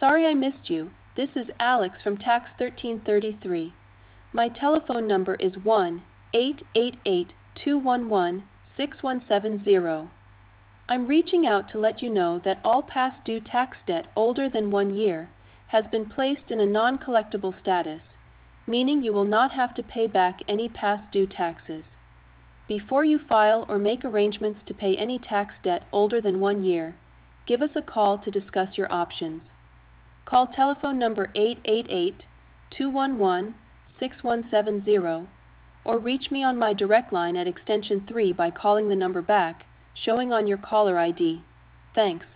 Sorry I missed you. This is Alex from Tax 1333. My telephone number is 1-888-211-6170. I'm reaching out to let you know that all past due tax debt older than 1 year has been placed in a non-collectible status, meaning you will not have to pay back any past due taxes. Before you file or make arrangements to pay any tax debt older than 1 year, give us a call to discuss your options. Call telephone number 888-211-6170 or reach me on my direct line at extension 3 by calling the number back, showing on your caller ID. Thanks.